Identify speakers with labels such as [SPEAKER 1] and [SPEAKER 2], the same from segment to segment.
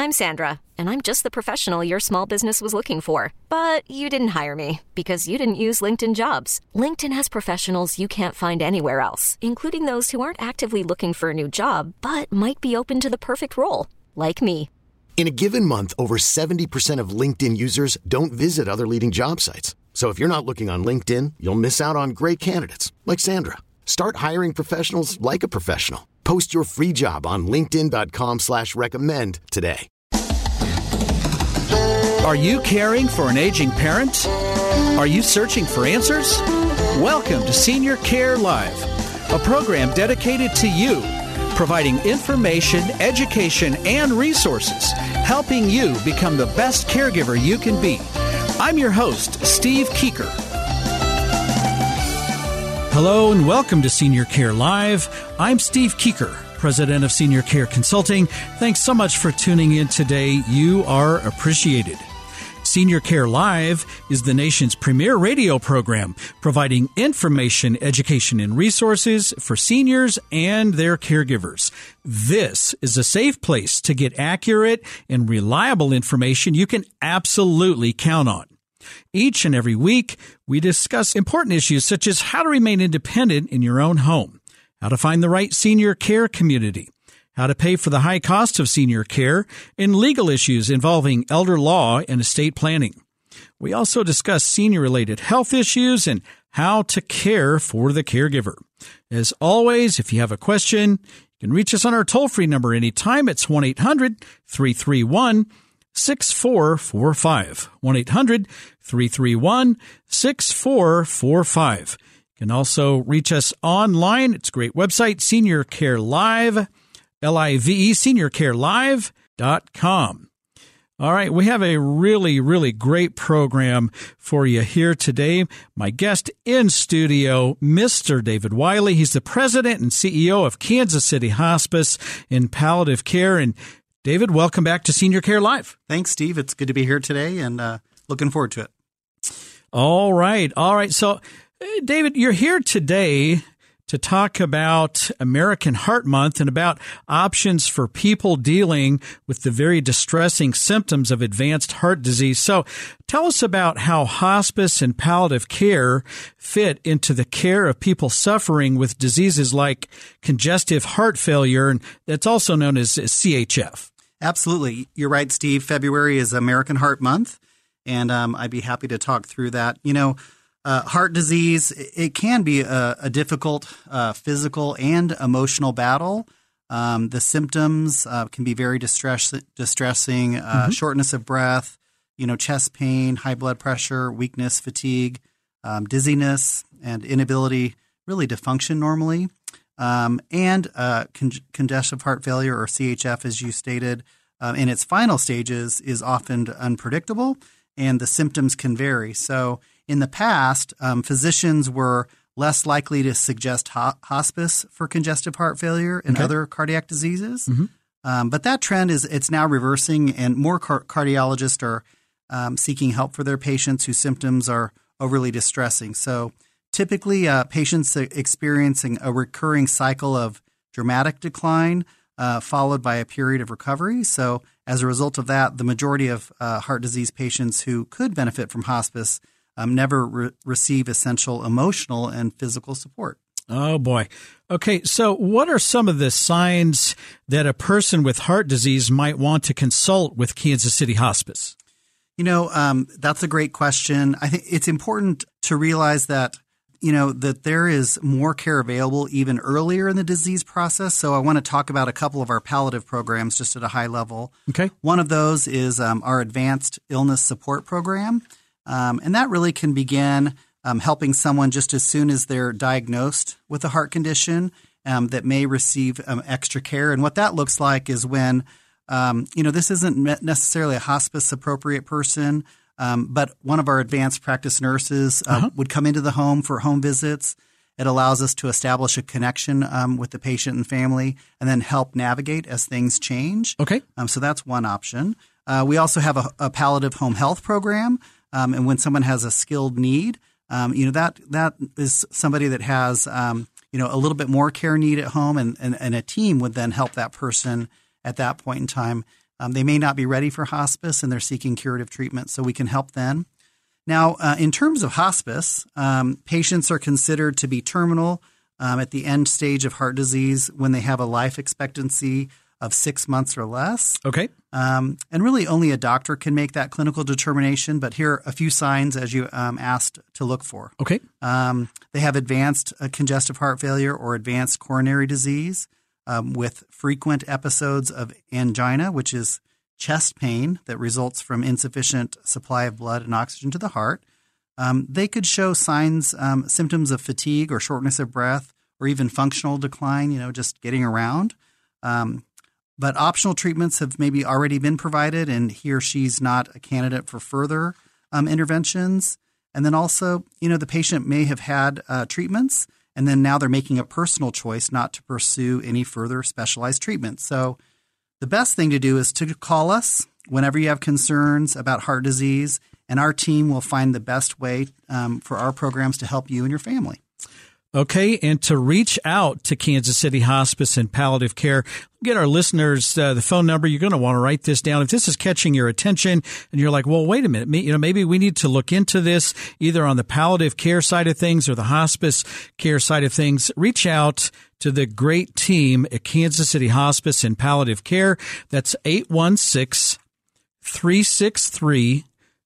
[SPEAKER 1] I'm Sandra, and I'm just the professional your small business was looking for. But you didn't hire me because you didn't use LinkedIn Jobs. LinkedIn has professionals you can't find anywhere else, including those who aren't actively looking for a new job, but might be open to the perfect role, like me.
[SPEAKER 2] In a given month, over 70% of LinkedIn users don't visit other leading job sites. So if you're not looking on LinkedIn, you'll miss out on great candidates like Sandra. Start hiring professionals like a professional. Post your free job on linkedin.com/recommend today.
[SPEAKER 3] Are you caring for an aging parent? Are you searching for answers? Welcome to Senior Care Live, a program dedicated to you, providing information, education, and resources, helping you become the best caregiver you can be. I'm your host, Steve Keeker. Hello and welcome to Senior Care Live. I'm Steve Keeker, President of Senior Care Consulting. Thanks so much for tuning in today. You are appreciated. Senior Care Live is the nation's premier radio program, providing information, education, and resources for seniors and their caregivers. This is a safe place to get accurate and reliable information you can absolutely count on. Each and every week, we discuss important issues such as how to remain independent in your own home, how to find the right senior care community, how to pay for the high cost of senior care, and legal issues involving elder law and estate planning. We also discuss senior-related health issues and how to care for the caregiver. As always, if you have a question, you can reach us on our toll-free number anytime. It's 1-800-331-6445. 1-800-331-6445. You can also reach us online. It's a great website, Senior Care Live, L-I-V-E, seniorcarelive.com. All right, we have a really, really great program for you here today. My guest in studio, Mr. David Wiley. He's the president and CEO of Kansas City Hospice and Palliative Care. And David, welcome back to Senior Care Live.
[SPEAKER 4] Thanks, Steve. It's good to be here today and looking forward to it.
[SPEAKER 3] All right. So, David, you're here today to talk about American Heart Month and about options for people dealing with the very distressing symptoms of advanced heart disease. So tell us about how hospice and palliative care fit into the care of people suffering with diseases like congestive heart failure, and that's also known as CHF.
[SPEAKER 4] Absolutely. You're right, Steve. February is American Heart Month, and I'd be happy to talk through that. Heart disease, it can be a difficult physical and emotional battle. The symptoms can be very distressing, shortness of breath, chest pain, high blood pressure, weakness, fatigue, dizziness, and inability really to function normally. And congestive heart failure, or CHF, as you stated, in its final stages is often unpredictable, and the symptoms can vary. So in the past, physicians were less likely to suggest hospice for congestive heart failure and other cardiac diseases. Mm-hmm. But that trend it's now reversing, and more cardiologists are seeking help for their patients whose symptoms are overly distressing. So typically, patients experiencing a recurring cycle of dramatic decline followed by a period of recovery. So as a result of that, the majority of heart disease patients who could benefit from hospice never receive essential emotional and physical support.
[SPEAKER 3] Oh, boy. Okay, so what are some of the signs that a person with heart disease might want to consult with Kansas City Hospice?
[SPEAKER 4] That's a great question. I think it's important to realize that, that there is more care available even earlier in the disease process. So I want to talk about a couple of our palliative programs just at a high level.
[SPEAKER 3] Okay.
[SPEAKER 4] One of those is our Advanced Illness Support Program. And that really can begin helping someone just as soon as they're diagnosed with a heart condition that may receive extra care. And what that looks like is when, this isn't necessarily a hospice-appropriate person, but one of our advanced practice nurses would come into the home for home visits. It allows us to establish a connection with the patient and family and then help navigate as things change.
[SPEAKER 3] Okay.
[SPEAKER 4] So that's one option. We also have a palliative home health program. And when someone has a skilled need, that is somebody that has, a little bit more care need at home, and a team would then help that person at that point in time. They may not be ready for hospice and they're seeking curative treatment, so we can help then. Now, in terms of hospice, patients are considered to be terminal at the end stage of heart disease when they have a life expectancy of 6 months or less.
[SPEAKER 3] Okay.
[SPEAKER 4] And really only a doctor can make that clinical determination, but here are a few signs as you asked to look for.
[SPEAKER 3] Okay.
[SPEAKER 4] They have advanced congestive heart failure or advanced coronary disease with frequent episodes of angina, which is chest pain that results from insufficient supply of blood and oxygen to the heart. They could show signs, symptoms of fatigue or shortness of breath or even functional decline, just getting around. But optional treatments have maybe already been provided, and he or she's not a candidate for further interventions. And then also, the patient may have had treatments, and then now they're making a personal choice not to pursue any further specialized treatment. So the best thing to do is to call us whenever you have concerns about heart disease, and our team will find the best way for our programs to help you and your family.
[SPEAKER 3] Okay, and to reach out to Kansas City Hospice and Palliative Care, get our listeners the phone number. You're going to want to write this down. If this is catching your attention and you're like, well, wait a minute, maybe we need to look into this either on the palliative care side of things or the hospice care side of things, reach out to the great team at Kansas City Hospice and Palliative Care. That's 816-363-2600,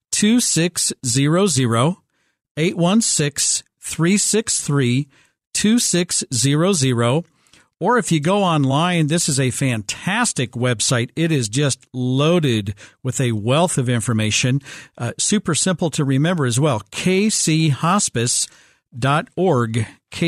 [SPEAKER 3] 816-363-2600. Or if you go online, this is a fantastic website. It is just loaded with a wealth of information. Super simple to remember as well. kchospice.org.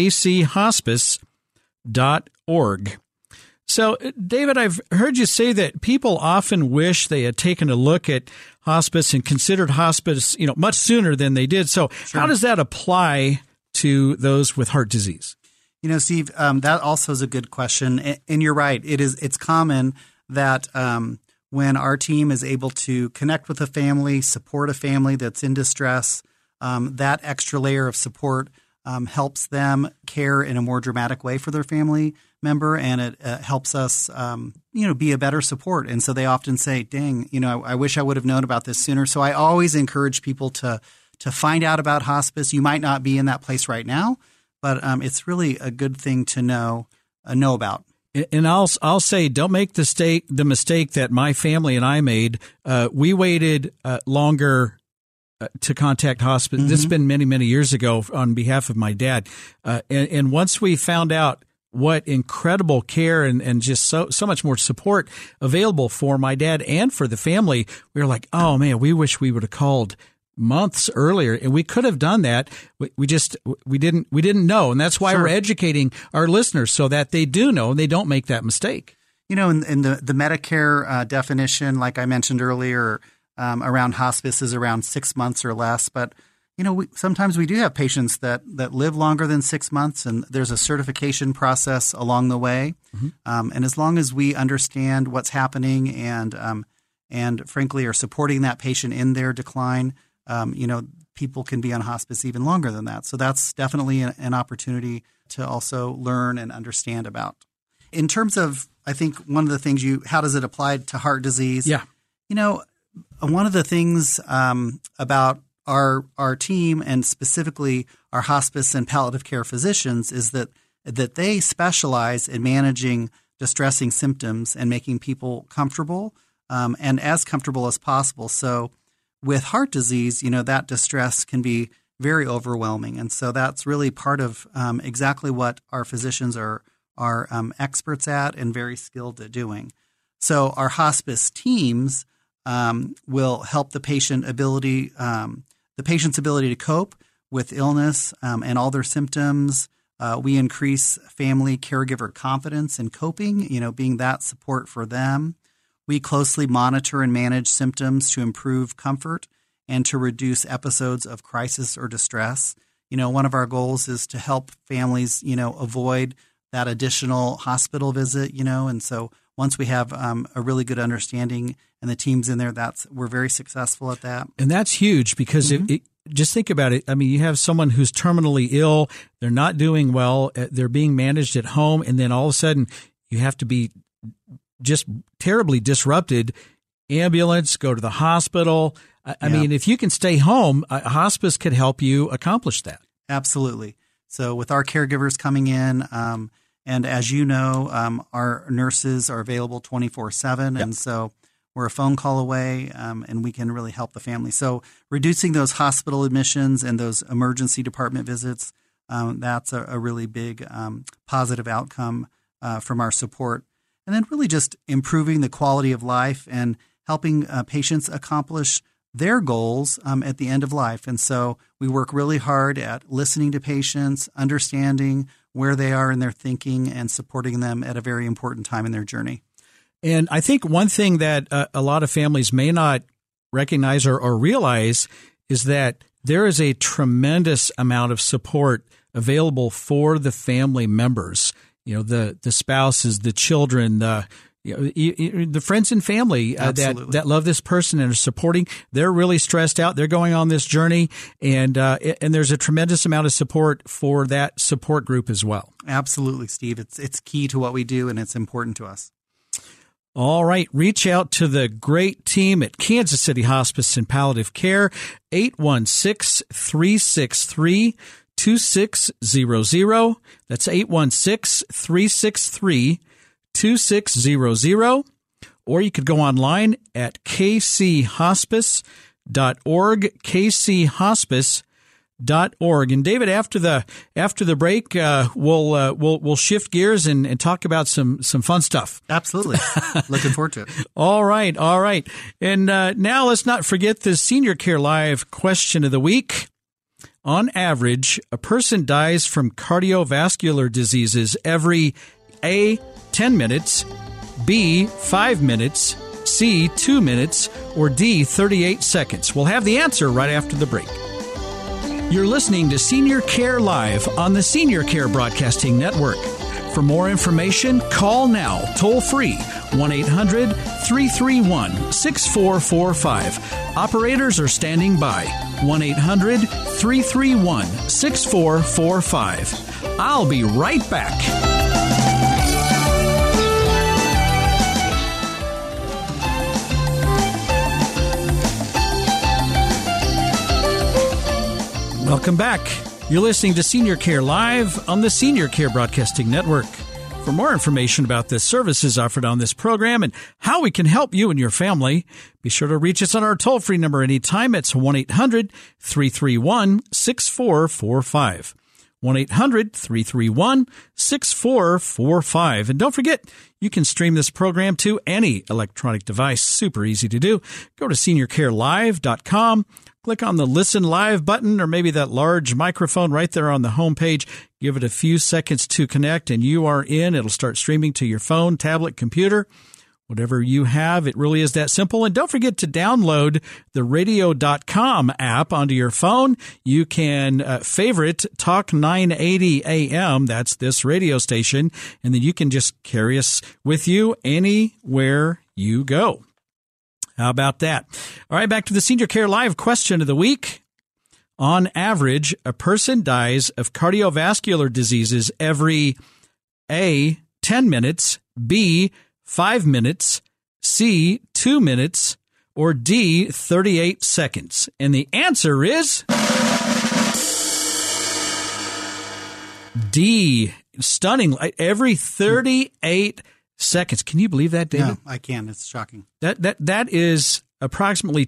[SPEAKER 3] kchospice.org. So, David, I've heard you say that people often wish they had taken a look at hospice and considered hospice, much sooner than they did. So Sure. How does that apply to those with heart disease?
[SPEAKER 4] Steve, that also is a good question. And you're right. It's common that when our team is able to connect with a family, support a family that's in distress, that extra layer of support helps them care in a more dramatic way for their family member, and it helps us, be a better support. And so they often say, dang, I wish I would have known about this sooner. So I always encourage people to find out about hospice. You might not be in that place right now, but it's really a good thing to know about.
[SPEAKER 3] And I'll say, don't make the mistake that my family and I made. We waited longer to contact hospice. Mm-hmm. This has been many, many years ago on behalf of my dad. And once we found out what incredible care and just so much more support available for my dad and for the family, we were like, oh man, we wish we would have called months earlier, and we could have done that. We didn't know, and that's why Sure. We're educating our listeners so that they do know and they don't make that mistake.
[SPEAKER 4] In the Medicare definition, like I mentioned earlier, around hospice is around 6 months or less, but sometimes we do have patients that live longer than 6 months, and there's a certification process along the way. Mm-hmm. And as long as we understand what's happening and frankly are supporting that patient in their decline, people can be on hospice even longer than that. So that's definitely an opportunity to also learn and understand about. In terms of, I think one of the things how does it apply to heart disease?
[SPEAKER 3] Yeah.
[SPEAKER 4] One of the things about our team and specifically our hospice and palliative care physicians is that they specialize in managing distressing symptoms and making people comfortable and as comfortable as possible. So with heart disease, that distress can be very overwhelming. And so that's really part of exactly what our physicians are experts at and very skilled at doing. So our hospice teams will help the patient's ability to cope with illness and all their symptoms. We increase family caregiver confidence in coping, being that support for them. We closely monitor and manage symptoms to improve comfort and to reduce episodes of crisis or distress. One of our goals is to help families, avoid that additional hospital visit, and so once we have a really good understanding and the team's in there, we're very successful at that.
[SPEAKER 3] And that's huge because mm-hmm. Just think about it. I mean, you have someone who's terminally ill, they're not doing well, they're being managed at home, and then all of a sudden you have to be just terribly disrupted ambulance, go to the hospital. I mean, if you can stay home, hospice could help you accomplish that.
[SPEAKER 4] Absolutely. So with our caregivers coming in, and as you know, our nurses are available 24/7. And so we're a phone call away, and we can really help the family. So reducing those hospital admissions and those emergency department visits, that's a really big positive outcome from our support. And then really just improving the quality of life and helping patients accomplish their goals at the end of life. And so we work really hard at listening to patients, understanding where they are in their thinking, and supporting them at a very important time in their journey.
[SPEAKER 3] And I think one thing that a lot of families may not recognize or realize is that there is a tremendous amount of support available for the family members. You know, the spouses, the children, the friends and family that love this person and are supporting. They're really stressed out. They're going on this journey, and there's a tremendous amount of support for that support group as well.
[SPEAKER 4] Absolutely, Steve. It's key to what we do, and it's important to us.
[SPEAKER 3] All right. Reach out to the great team at Kansas City Hospice and Palliative Care, 816-363-2600. That's 816-363-2600. Or you could go online at kchospice.org, kchospice.org. And David, after the break, we'll shift gears and talk about some fun stuff.
[SPEAKER 4] Absolutely, looking forward to it.
[SPEAKER 3] All right. And now let's not forget the Senior Care Live question of the week. On average, a person dies from cardiovascular diseases every A, 10 minutes, B, 5 minutes, C, 2 minutes, or D, 38 seconds. We'll have the answer right after the break. You're listening to Senior Care Live on the Senior Care Broadcasting Network. For more information, call now, toll free, 1-800-331-6445. Operators are standing by, 1-800-331-6445. I'll be right back. Welcome back. You're listening to Senior Care Live on the Senior Care Broadcasting Network. For more information about the services offered on this program and how we can help you and your family, be sure to reach us on our toll-free number anytime. It's 1-800-331-6445. 1-800-331-6445. And don't forget, you can stream this program to any electronic device. Super easy to do. Go to seniorcarelive.com. Click on the Listen Live button, or maybe that large microphone right there on the homepage. Give it a few seconds to connect, and you are in. It'll start streaming to your phone, tablet, computer, whatever you have. It really is that simple. And don't forget to download the radio.com app onto your phone. You can favorite Talk 980 AM. That's this radio station. And then you can just carry us with you anywhere you go. How about that? All right, back to the Senior Care Live question of the week. On average, a person dies of cardiovascular diseases every A, 10 minutes, B, 5 minutes, C, 2 minutes, or D, 38 seconds. And the answer is D. Stunning. Every 38 seconds. Can you believe that, David?
[SPEAKER 4] No, I can. It's shocking.
[SPEAKER 3] That is approximately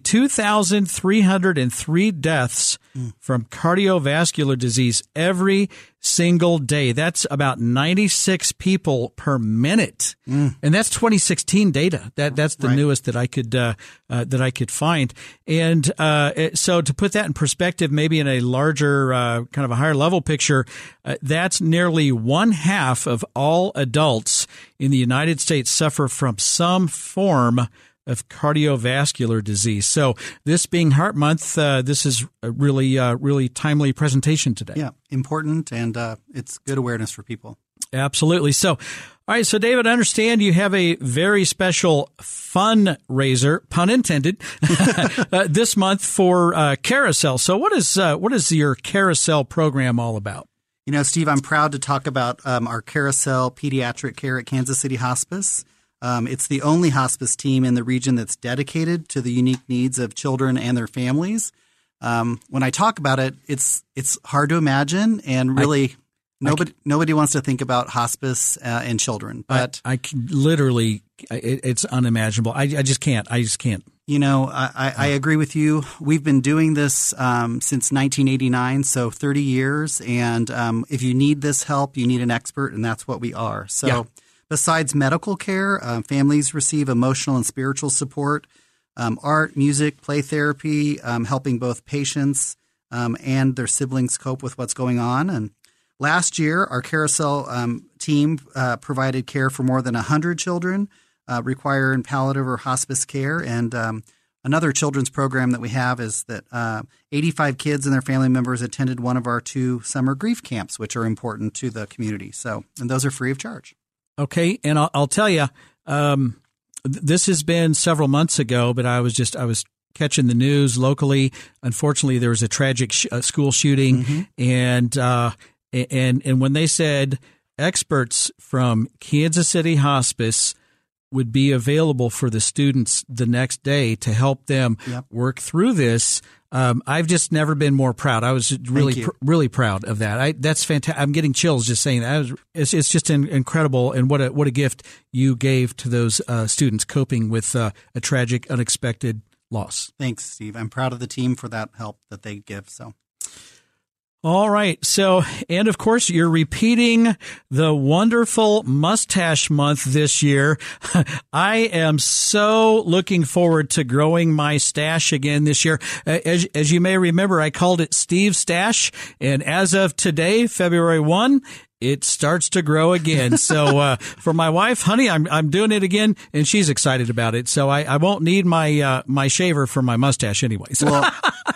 [SPEAKER 3] 2,303 deaths from cardiovascular disease every single day. That's about 96 people per minute, and that's 2016 data. That's the newest that I could find. And so to put that in perspective, maybe in a larger kind of a higher level picture, that's nearly 1/2 of all adults in the United States suffer from some form of cardiovascular disease. So this being Heart Month, this is a really timely presentation today.
[SPEAKER 4] Yeah, important, and it's good awareness for people.
[SPEAKER 3] Absolutely. So, all right. So, David, I understand you have a very special fundraiser, pun intended, this month for Carousel. So what is your Carousel program all about? You
[SPEAKER 4] know, Steve, I'm proud to talk about our Carousel Pediatric Care at Kansas City Hospice. It's the only hospice team in the region that's dedicated to the unique needs of children and their families. When I talk about it, it's hard to imagine, and really nobody wants to think about hospice and children. But
[SPEAKER 3] I can literally, it's unimaginable. I just can't.
[SPEAKER 4] You know, I agree with you. We've been doing this since 1989, so 30 years. And if you need this help, you need an expert, and that's what we are. So besides medical care, families receive emotional and spiritual support, art, music, play therapy, helping both patients and their siblings cope with what's going on. And last year, our Carousel team provided care for more than 100 children requiring palliative or hospice care. And another children's program that we have is that 85 kids and their family members attended one of our 2 summer grief camps, which are important to the community. And those are free of charge. Okay.
[SPEAKER 3] And I'll tell you, this has been several months ago, but I was catching the news locally. Unfortunately, there was a tragic school shooting, and when they said experts from Kansas City Hospice would be available for the students the next day to help them work through this, I've just never been more proud. I was really proud of that. That's fantastic. I'm getting chills just saying that. It's just incredible, and what a gift you gave to those students coping with a tragic, unexpected loss.
[SPEAKER 4] Thanks, Steve. I'm proud of the team for that help that they give.
[SPEAKER 3] All right. So, and of course, you're repeating the wonderful Mustache Month this year. I am so looking forward to growing my stash again this year. As you may remember, I called it Steve Stash. And as of today, February 1, it starts to grow again. So for my wife, honey, I'm doing it again, and she's excited about it. So I won't need my shaver for my mustache anyway. So.
[SPEAKER 4] Well,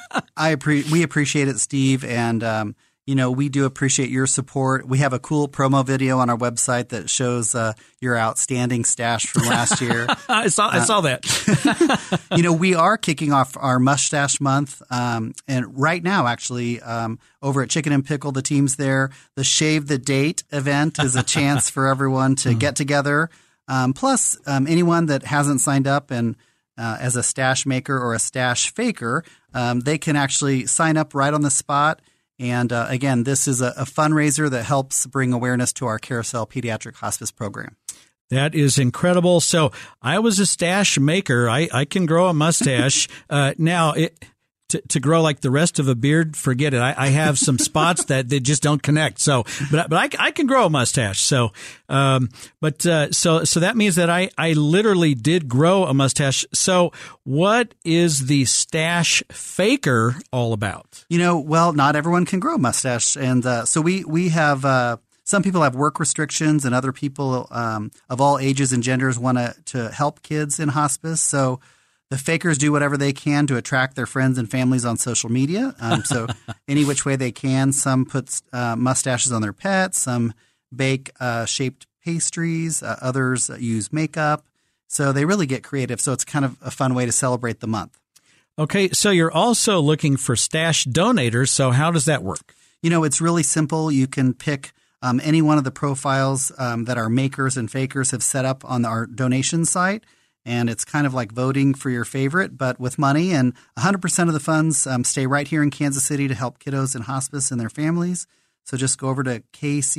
[SPEAKER 4] we appreciate it, Steve, and we do appreciate your support. We have a cool promo video on our website that shows your outstanding stash from last year.
[SPEAKER 3] I saw that.
[SPEAKER 4] We are kicking off our Mustache Month, and right now, actually, over at Chicken and Pickle, the team's there. The Shave the Date event is a chance for everyone to get together. Plus, anyone that hasn't signed up and as a stash maker or a stash faker, they can actually sign up right on the spot. And again, this is a fundraiser that helps bring awareness to our Carousel Pediatric Hospice Program.
[SPEAKER 3] That is incredible. So I was a stash maker. I can grow a mustache. Now, to grow like the rest of a beard, forget it. I have some spots that they just don't connect. So, but I can grow a mustache. So, so that means that I literally did grow a mustache. So what is the stash faker all about?
[SPEAKER 4] Well, not everyone can grow a mustache. And, so we have, some people have work restrictions, and other people, of all ages and genders want to help kids in hospice. So, the fakers do whatever they can to attract their friends and families on social media. So any which way they can. Some put mustaches on their pets. Some bake shaped pastries. Others use makeup. So they really get creative. So it's kind of a fun way to celebrate the month.
[SPEAKER 3] Okay. So you're also looking for stash donators. So how does that work?
[SPEAKER 4] It's really simple. You can pick any one of the profiles that our makers and fakers have set up on our donation site. And it's kind of like voting for your favorite, but with money. And 100% of the funds stay right here in Kansas City to help kiddos in hospice and their families. So just go over to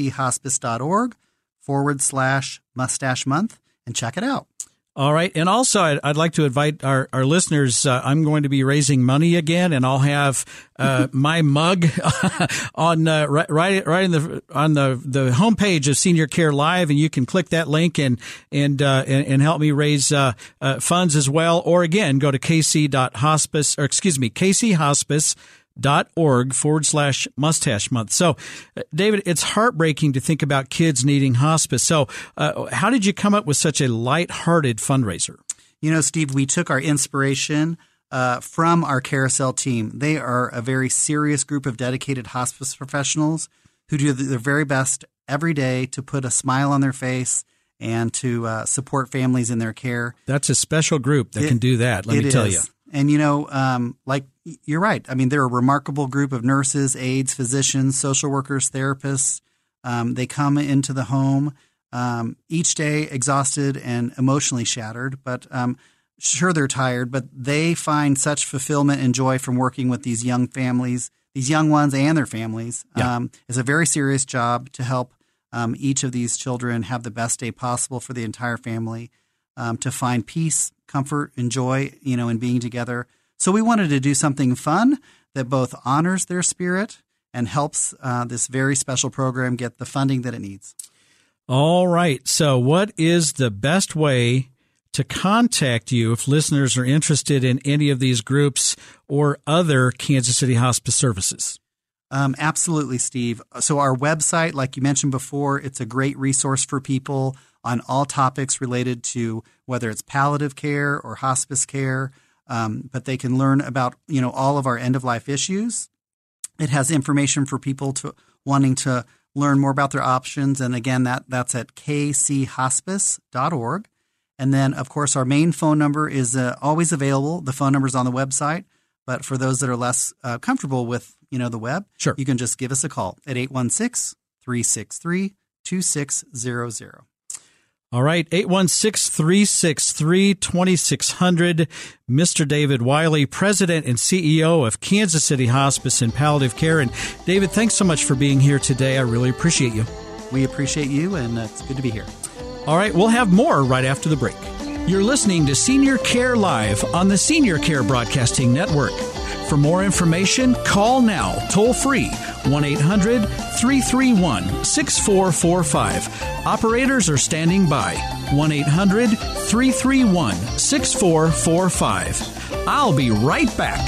[SPEAKER 4] kchospice.org/mustache month and check it out.
[SPEAKER 3] All right. And also, I'd like to invite our listeners. I'm going to be raising money again, and I'll have my mug on right in on the homepage of Senior Care Live, and you can click that link and help me raise funds as well. Or again, go to kchospice.org/mustache month. So, David, it's heartbreaking to think about kids needing hospice. So, how did you come up with such a lighthearted fundraiser?
[SPEAKER 4] Steve, we took our inspiration from our Carousel team. They are a very serious group of dedicated hospice professionals who do their very best every day to put a smile on their face and to support families in their care.
[SPEAKER 3] That's a special group that can do that, let me tell you.
[SPEAKER 4] And, you're right. I mean, they're a remarkable group of nurses, aides, physicians, social workers, therapists. They come into the home. each day exhausted and emotionally shattered, but sure, they're tired, but they find such fulfillment and joy from working with these young families, these young ones and their families.
[SPEAKER 3] Yeah.
[SPEAKER 4] It's a very serious job to help each of these children have the best day possible for the entire family, to find peace, comfort, and joy, in being together. So we wanted to do something fun that both honors their spirit and helps this very special program get the funding that it needs.
[SPEAKER 3] All right. So what is the best way to contact you if listeners are interested in any of these groups or other Kansas City Hospice services?
[SPEAKER 4] Absolutely, Steve. So our website, like you mentioned before, it's a great resource for people on all topics related to whether it's palliative care or hospice care, but they can learn about, all of our end-of-life issues. It has information for people wanting to learn more about their options. And again, that's at kchospice.org. And then, of course, our main phone number is always available. The phone number is on the website. But for those that are less comfortable with, the web,
[SPEAKER 3] sure,
[SPEAKER 4] you can just give us a call at 816-363-2600.
[SPEAKER 3] All right, 816-363-2600. Mr. David Wiley, President and CEO of Kansas City Hospice and Palliative Care. And David, thanks so much for being here today. I really appreciate you.
[SPEAKER 4] We appreciate you, and it's good to be here.
[SPEAKER 3] All right, we'll have more right after the break. You're listening to Senior Care Live on the Senior Care Broadcasting Network. For more information, call now, toll free, 1-800-331-6445. Operators are standing by, 1-800-331-6445. I'll be right back.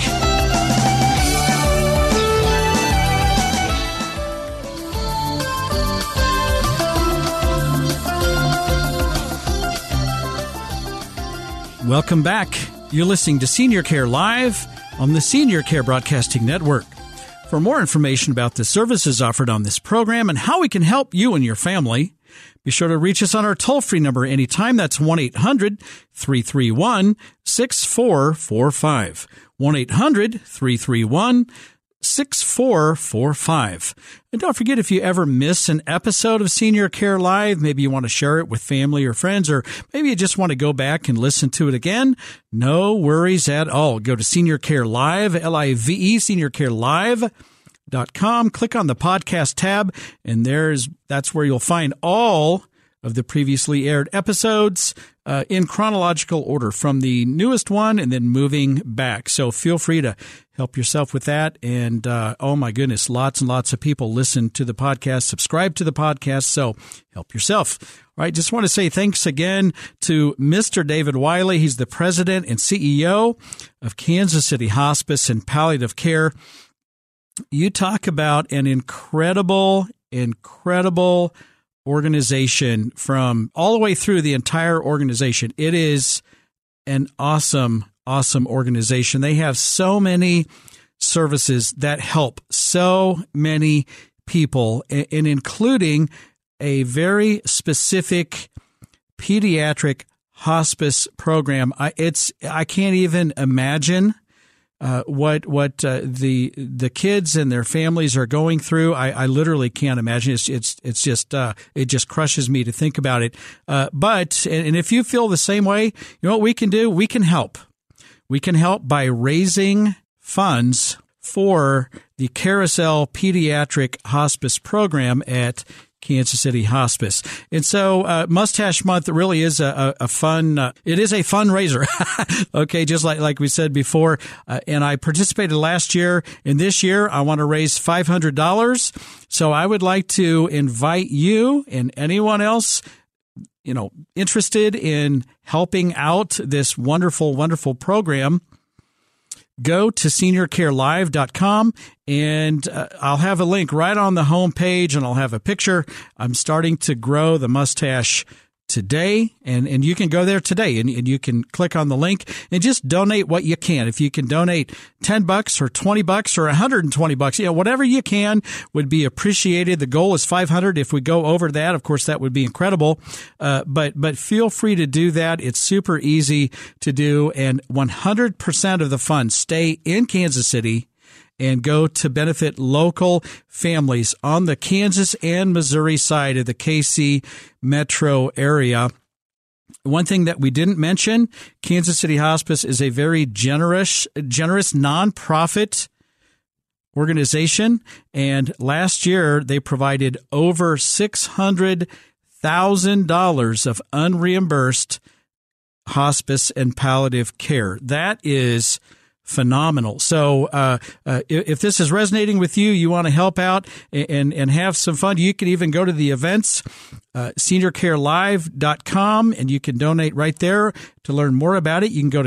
[SPEAKER 3] Welcome back. You're listening to Senior Care Live on the Senior Care Broadcasting Network. For more information about the services offered on this program and how we can help you and your family, be sure to reach us on our toll-free number anytime. That's 1-800-331-6445. 1-800-331-6445. And don't forget, if you ever miss an episode of Senior Care Live, maybe you want to share it with family or friends, or maybe you just want to go back and listen to it again, no worries at all. Go to Senior Care Live, L-I-V-E, seniorcarelive.com. Click on the podcast tab, and that's where you'll find all of the previously aired episodes in chronological order from the newest one and then moving back. So feel free to help yourself with that. And oh my goodness, lots and lots of people listen to the podcast, subscribe to the podcast. So help yourself. All right. Just want to say thanks again to Mr. David Wiley. He's the president and CEO of Kansas City Hospice and Palliative Care. You talk about an incredible organization from all the way through the entire organization. It is an awesome organization. They have so many services that help so many people, and including a very specific pediatric hospice program. I can't even imagine what the kids and their families are going through. I literally can't imagine. It's just it just crushes me to think about it. But if you feel the same way, you know what we can do? We can help. We can help by raising funds for the Carousel Pediatric Hospice Program at Kansas City Hospice. And so Mustache Month really is a fun, it is a fundraiser. Okay, just like we said before. And I participated last year, and this year I want to raise $500. So I would like to invite you and anyone else interested in helping out this wonderful, wonderful program. Go to seniorcarelive.com, and I'll have a link right on the home page, and I'll have a picture. I'm starting to grow the mustache today, and you can go there today, and you can click on the link and just donate what you can. If you can donate $10 or $20 or $120, whatever you can would be appreciated. The goal is $500. If we go over that, of course, that would be incredible. But feel free to do that. It's super easy to do, and 100% of the funds stay in Kansas City and go to benefit local families on the Kansas and Missouri side of the KC metro area. One thing that we didn't mention, Kansas City Hospice is a very generous nonprofit organization, and last year they provided over $600,000 of unreimbursed hospice and palliative care. That is phenomenal. So if this is resonating with you, you want to help out and have some fun, you can even go to the events, seniorcarelive.com, and you can donate right there to learn more about it. You can go to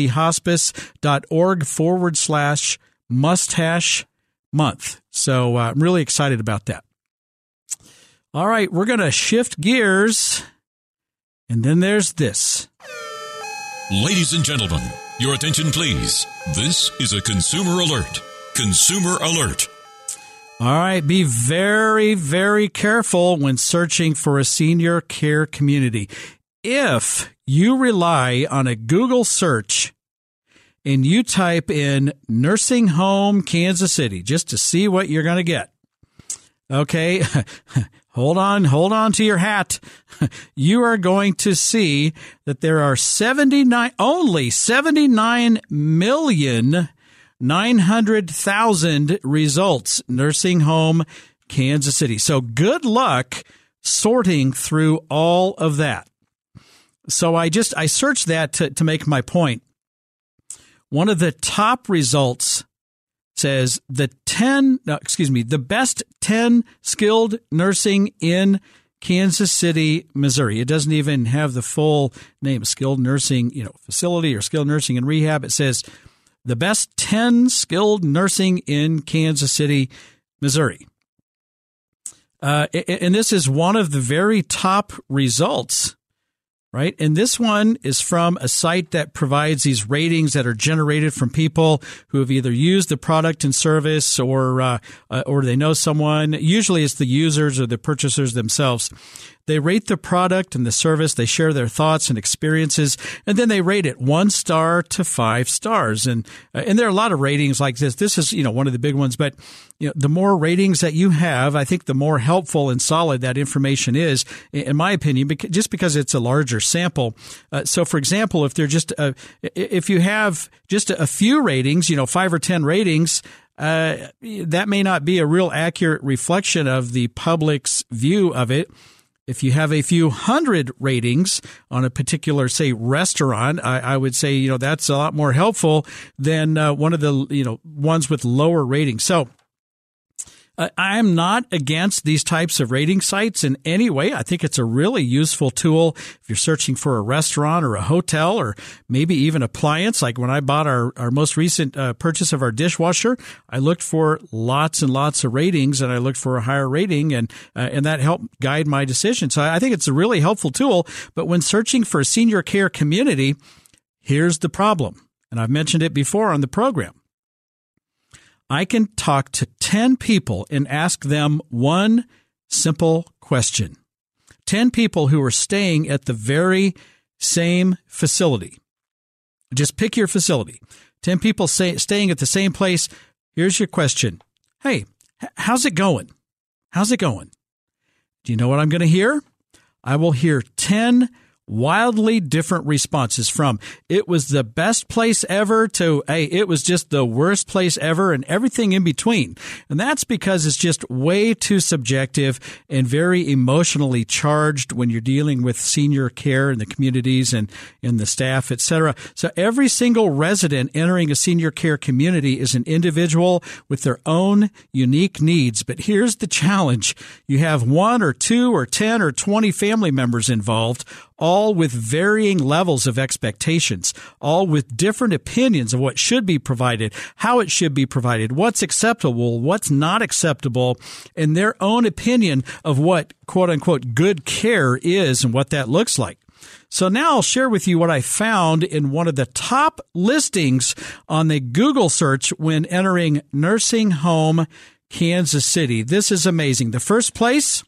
[SPEAKER 3] kchospice.org/must-month. So I'm really excited about that. All right, we're going to shift gears, and then there's this.
[SPEAKER 5] Ladies and gentlemen, your attention, please. This is a consumer alert. Consumer alert.
[SPEAKER 3] All right, be very, very careful when searching for a senior care community. If you rely on a Google search and you type in nursing home Kansas City just to see what you're going to get, okay, hold on to your hat. You are going to see that there are 79,900,000 results, nursing home Kansas City. So good luck sorting through all of that. So I searched that to make my point. One of the top results says the best 10 skilled nursing in Kansas City, Missouri. It doesn't even have the full name, skilled nursing, facility or skilled nursing and rehab. It says the best 10 skilled nursing in Kansas City, Missouri. And this is one of the very top results, right? And this one is from a site that provides these ratings that are generated from people who have either used the product and service or they know someone. Usually it's the users or the purchasers themselves. They rate the product and the service. They share their thoughts and experiences, and then they rate it 1 star to 5 stars. And there are a lot of ratings like this. This is, one of the big ones, but the more ratings that you have, I think the more helpful and solid that information is, in my opinion, just because it's a larger sample. So for example, if if you have just a few ratings, 5 or 10 ratings, that may not be a real accurate reflection of the public's view of it. If you have a few hundred ratings on a particular, say, restaurant, I would say, that's a lot more helpful than one of the, ones with lower ratings. So I'm not against these types of rating sites in any way. I think it's a really useful tool if you're searching for a restaurant or a hotel or maybe even appliance. Like when I bought our most recent purchase of our dishwasher, I looked for lots and lots of ratings, and I looked for a higher rating, and that helped guide my decision. So I think it's a really helpful tool. But when searching for a senior care community, here's the problem. And I've mentioned it before on the program. I can talk to 10 people and ask them one simple question. 10 people who are staying at the very same facility. Just pick your facility. 10 people staying at the same place. Here's your question. Hey, how's it going? How's it going? Do you know what I'm going to hear? I will hear 10 wildly different responses, from it was the best place ever to, hey, it was just the worst place ever, and everything in between. And that's because it's just way too subjective and very emotionally charged when you're dealing with senior care in the communities and in the staff, etc. So every single resident entering a senior care community is an individual with their own unique needs. But here's the challenge. You have 1 or 2 or 10 or 20 family members involved, all with varying levels of expectations, all with different opinions of what should be provided, how it should be provided, what's acceptable, what's not acceptable, and their own opinion of what, quote unquote, good care is and what that looks like. So now I'll share with you what I found in one of the top listings on the Google search when entering nursing home Kansas City. This is amazing. The first place,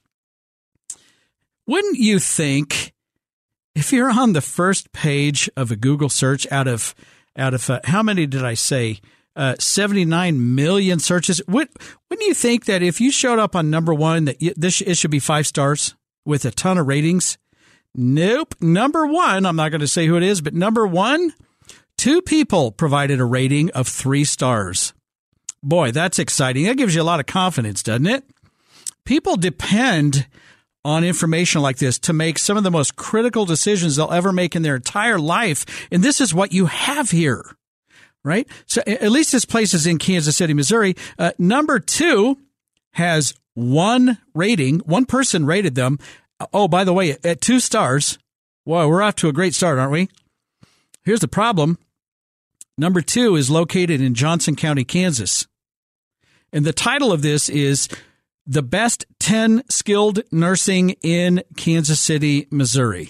[SPEAKER 3] wouldn't you think, if you're on the first page of a Google search out of how many did I say? 79 million searches. Wouldn't you think that if you showed up on number one, that it should be 5 stars with a ton of ratings? Nope. Number one, I'm not going to say who it is, but number one, 2 people provided a rating of 3 stars. Boy, that's exciting. That gives you a lot of confidence, doesn't it? People depend on information like this to make some of the most critical decisions they'll ever make in their entire life. And this is what you have here, right? So at least this place is in Kansas City, Missouri. Number 2 has 1 rating. 1 person rated them. Oh, by the way, at 2 stars. Whoa, we're off to a great start, aren't we? Here's the problem. Number 2 is located in Johnson County, Kansas. And the title of this is The Best 10 Skilled Nursing in Kansas City, Missouri.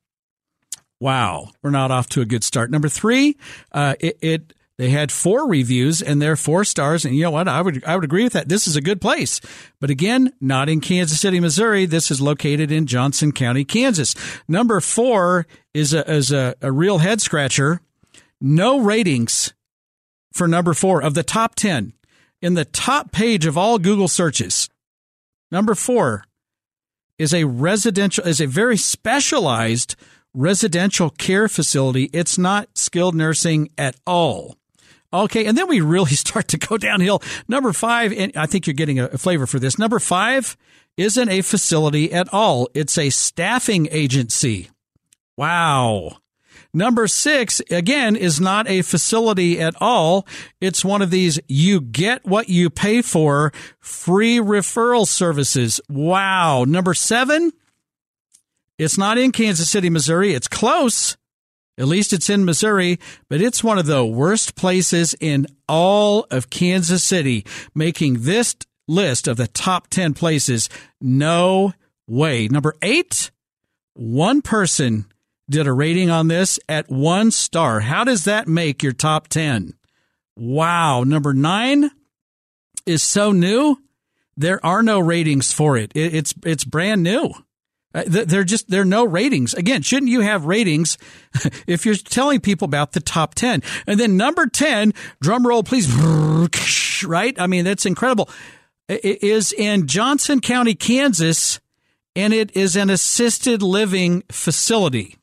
[SPEAKER 3] Wow, we're not off to a good start. Number 3, they had 4 reviews and they're 4 stars. And you know what? I would agree with that. This is a good place. But again, not in Kansas City, Missouri. This is located in Johnson County, Kansas. Number 4 is a real head scratcher. No ratings for number 4 of the top 10 in the top page of all Google searches. Number 4 is a very specialized residential care facility. It's not skilled nursing at all. Okay, and then we really start to go downhill. Number 5, and I think you're getting a flavor for this. Number 5 isn't a facility at all. It's a staffing agency. Wow. Number 6, again, is not a facility at all. It's one of these you get what you pay for free referral services. Wow. Number 7, it's not in Kansas City, Missouri. It's close. At least it's in Missouri, but it's one of the worst places in all of Kansas City, making this list of the top 10 places. No way. Number 8, 1 person did a rating on this at 1 star. How does that make your top 10? Wow. Number 9 is so new, there are no ratings for it. It's brand new. There are no ratings. Again, shouldn't you have ratings if you're telling people about the top 10? And then number 10, drum roll, please, right? I mean, that's incredible. It is in Johnson County, Kansas, and it is an assisted living facility.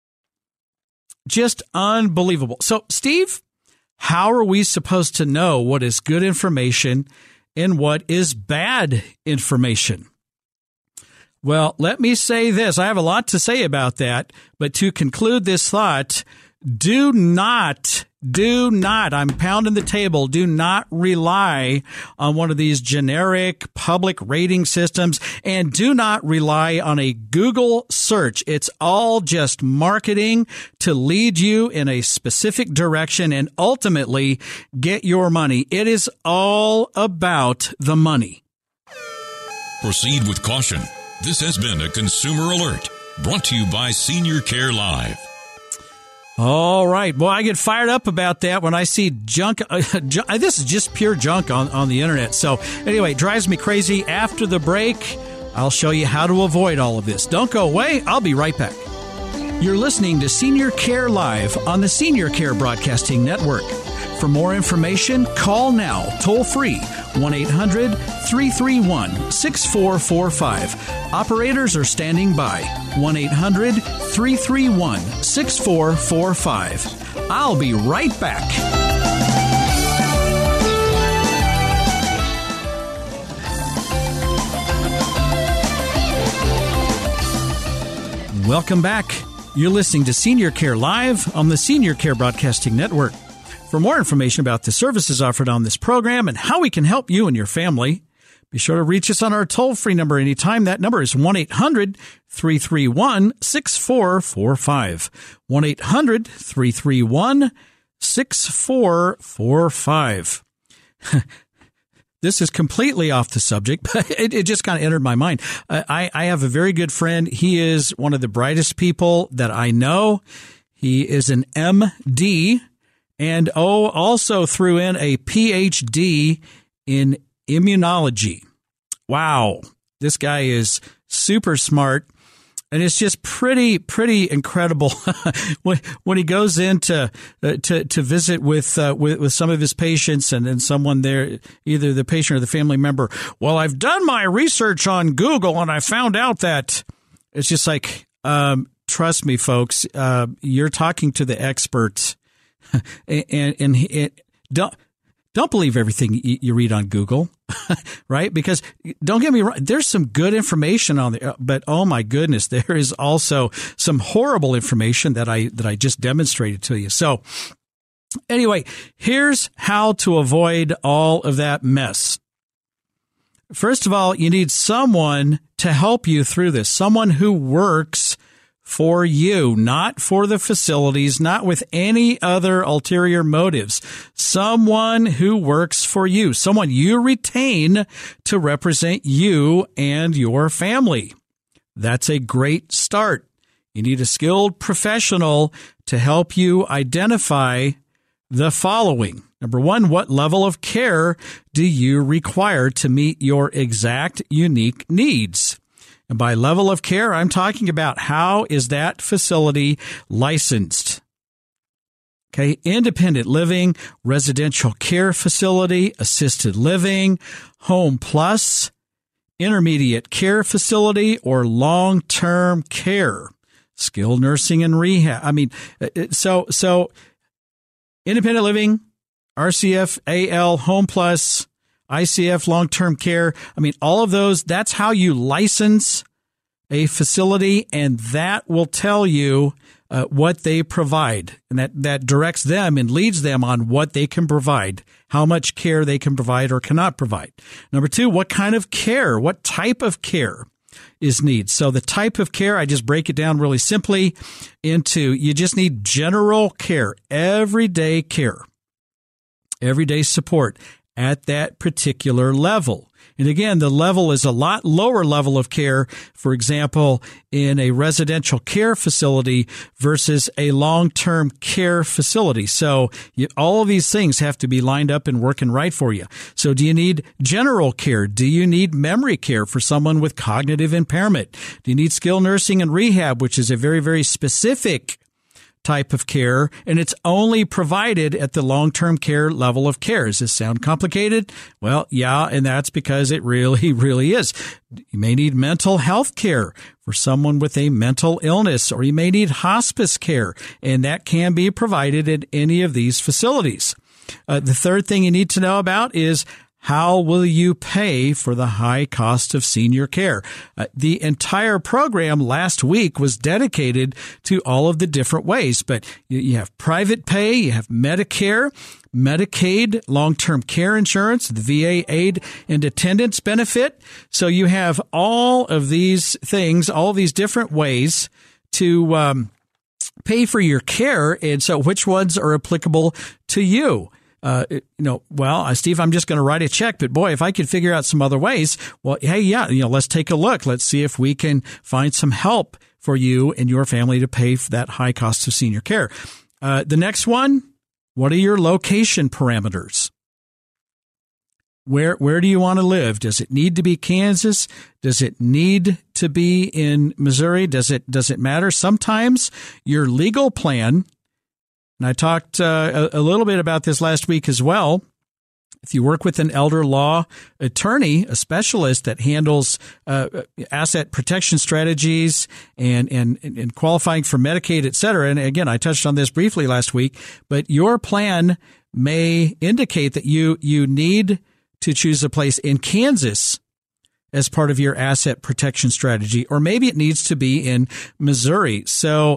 [SPEAKER 3] Just unbelievable. So, Steve, how are we supposed to know what is good information and what is bad information? Well, let me say this. I have a lot to say about that, but to conclude this thought, do not, I'm pounding the table, do not rely on one of these generic public rating systems, and do not rely on a Google search. It's all just marketing to lead you in a specific direction and ultimately get your money. It is all about the money.
[SPEAKER 5] Proceed with caution. This has been a Consumer Alert, brought to you by Senior Care Live.
[SPEAKER 3] All right. Well, I get fired up about that when I see junk. This is just pure junk on the internet. So anyway, it drives me crazy. After the break, I'll show you how to avoid all of this. Don't go away. I'll be right back. You're listening to Senior Care Live on the Senior Care Broadcasting Network. For more information, call now, toll free, 1-800-331-6445. Operators are standing by, 1-800-331-6445. I'll be right back. Welcome back. You're listening to Senior Care Live on the Senior Care Broadcasting Network. For more information about the services offered on this program and how we can help you and your family, be sure to reach us on our toll-free number anytime. That number is 1-800-331-6445. 1-800-331-6445. This is completely off the subject, but it just kind of entered my mind. I have a very good friend. He is one of the brightest people that I know. He is an MD. And also threw in a PhD in immunology. Wow. This guy is super smart. And it's just pretty incredible when he goes in to visit with some of his patients, and then someone there, either the patient or the family member. Well, I've done my research on Google and I found out that. It's just like, trust me, folks, you're talking to the experts, and don't believe everything you read on Google, right? Because don't get me wrong, there's some good information on there, but oh my goodness, there is also some horrible information that I just demonstrated to you. So anyway, here's how to avoid all of that mess. First of all, you need someone to help you through this, someone who works for you, not for the facilities, not with any other ulterior motives. Someone who works for you, someone you retain to represent you and your family. That's a great start. You need a skilled professional to help you identify the following. Number one, what level of care do you require to meet your exact unique needs? And by level of care, I'm talking about how is that facility licensed? Okay, independent living, residential care facility, assisted living, home plus, intermediate care facility, or long-term care, skilled nursing and rehab. I mean, so independent living, RCF, AL, home plus, ICF, long-term care. I mean, all of those, that's how you license a facility, and that will tell you what they provide. And that directs them and leads them on what they can provide, how much care they can provide or cannot provide. Number two, what kind of care, what type of care is needed. So the type of care, I just break it down really simply into, you just need general care, everyday care, everyday support at that particular level. And again, the level is a lot lower level of care, for example, in a residential care facility versus a long-term care facility. So all of these things have to be lined up and working right for you. So do you need general care? Do you need memory care for someone with cognitive impairment? Do you need skilled nursing and rehab, which is a very, very specific type of care, and it's only provided at the long-term care level of care? Does this sound complicated? Well, yeah, and that's because it really, really is. You may need mental health care for someone with a mental illness, or you may need hospice care, and that can be provided at any of these facilities. The third thing you need to know about is, how will you pay for the high cost of senior care? The entire program last week was dedicated to all of the different ways, but you have private pay, you have Medicare, Medicaid, long-term care insurance, the VA aid and attendance benefit. So you have all of these things, all these different ways to pay for your care. And so which ones are applicable to you? Steve, I'm just going to write a check, but boy, if I could figure out some other ways, well, hey, yeah, let's take a look. Let's see if we can find some help for you and your family to pay for that high cost of senior care. The next one, what are your location parameters? Where do you want to live? Does it need to be Kansas? Does it need to be in Missouri? Does it matter? Sometimes your legal plan, and I talked a little bit about this last week as well. If you work with an elder law attorney, a specialist that handles asset protection strategies and qualifying for Medicaid, et cetera, and again, I touched on this briefly last week, but your plan may indicate that you need to choose a place in Kansas as part of your asset protection strategy, or maybe it needs to be in Missouri. So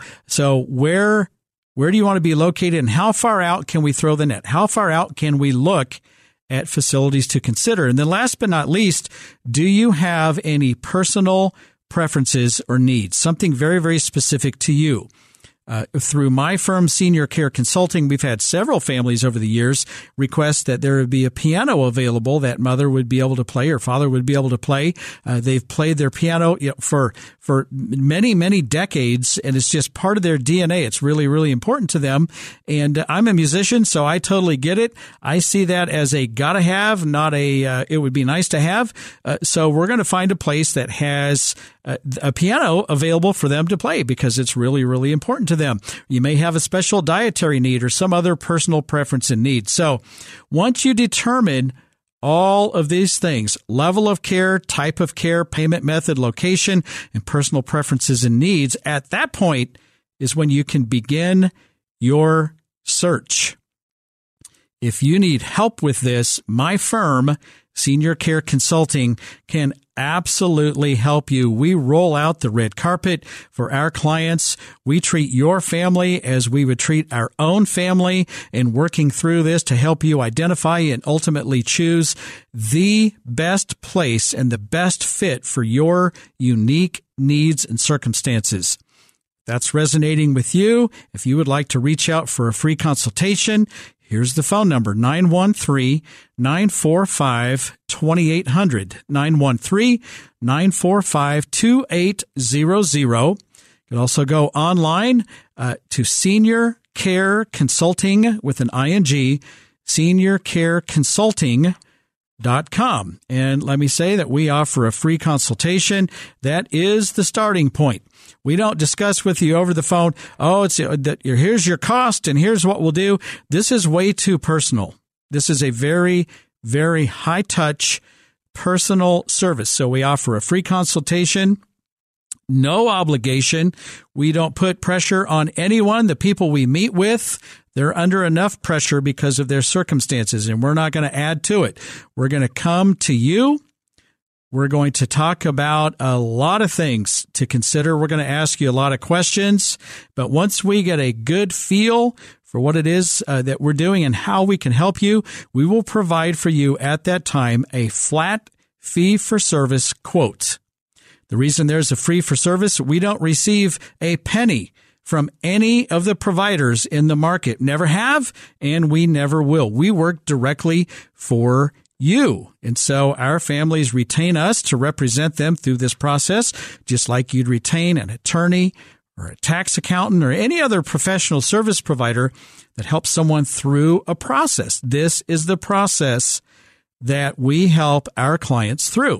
[SPEAKER 3] where do you want to be located, and how far out can we throw the net? How far out can we look at facilities to consider? And then last but not least, do you have any personal preferences or needs? Something very, very specific to you. Through my firm, Senior Care Consulting, we've had several families over the years request that there would be a piano available that mother would be able to play or father would be able to play. They've played their piano for many, many decades, and it's just part of their DNA. It's really, really important to them. And I'm a musician, so I totally get it. I see that as a gotta have, not a it would be nice to have. So we're going to find a place that has a piano available for them to play because it's really, really important to them. You may have a special dietary need or some other personal preference and need. So once you determine all of these things, level of care, type of care, payment method, location, and personal preferences and needs, at that point is when you can begin your search. If you need help with this, my firm, Senior Care Consulting, can absolutely help you. We roll out the red carpet for our clients. We treat your family as we would treat our own family, and working through this to help you identify and ultimately choose the best place and the best fit for your unique needs and circumstances. That's resonating with you. If you would like to reach out for a free consultation, here's the phone number, 913-945-2800, 913-945-2800. You can also go online to Senior Care Consulting with an ING, seniorcareconsulting.com. And let me say that we offer a free consultation. That is the starting point. We don't discuss with you over the phone, here's your cost and here's what we'll do. This is way too personal. This is a very, very high-touch personal service. So we offer a free consultation, no obligation. We don't put pressure on anyone. The people we meet with, they're under enough pressure because of their circumstances, and we're not going to add to it. We're going to come to you. We're going to talk about a lot of things to consider. We're going to ask you a lot of questions. But once we get a good feel for what it is that we're doing and how we can help you, we will provide for you at that time a flat fee-for-service quote. The reason there's a fee-for-service, we don't receive a penny from any of the providers in the market. Never have, and we never will. We work directly for you. And so our families retain us to represent them through this process, just like you'd retain an attorney or a tax accountant or any other professional service provider that helps someone through a process. This is the process that we help our clients through.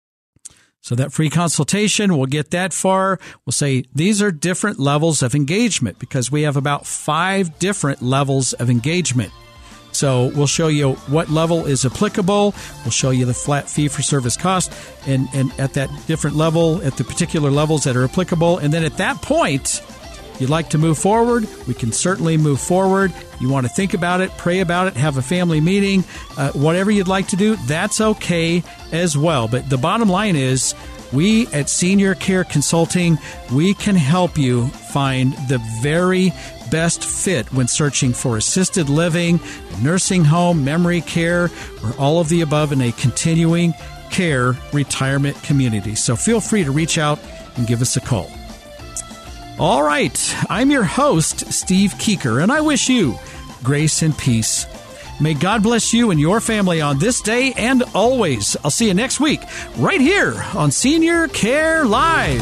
[SPEAKER 3] So that free consultation, we'll get that far. We'll say these are different levels of engagement because we have about 5 different levels of engagement. So we'll show you what level is applicable. We'll show you the flat fee-for-service cost and at that different level, at the particular levels that are applicable. And then at that point, you'd like to move forward, we can certainly move forward. You want to think about it, pray about it, have a family meeting, whatever you'd like to do, that's okay as well. But the bottom line is, we at Senior Care Consulting, we can help you find the very best fit when searching for assisted living, nursing home, memory care, or all of the above in a continuing care retirement community. So feel free to reach out and give us a call. All right, I'm your host, Steve Keeker, and I wish you grace and peace. May God bless you and your family on this day and always. I'll see you next week right here on Senior Care Live.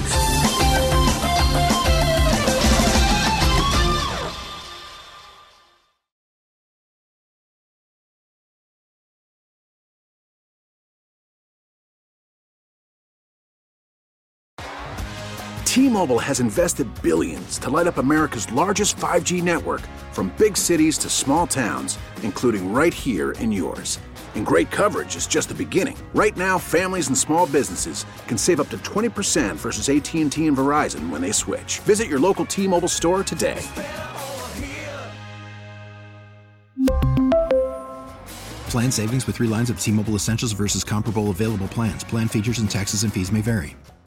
[SPEAKER 6] T-Mobile has invested billions to light up America's largest 5G network, from big cities to small towns, including right here in yours. And great coverage is just the beginning. Right now, families and small businesses can save up to 20% versus AT&T and Verizon when they switch. Visit your local T-Mobile store today.
[SPEAKER 7] Plan savings with 3 lines of T-Mobile Essentials versus comparable available plans. Plan features and taxes and fees may vary.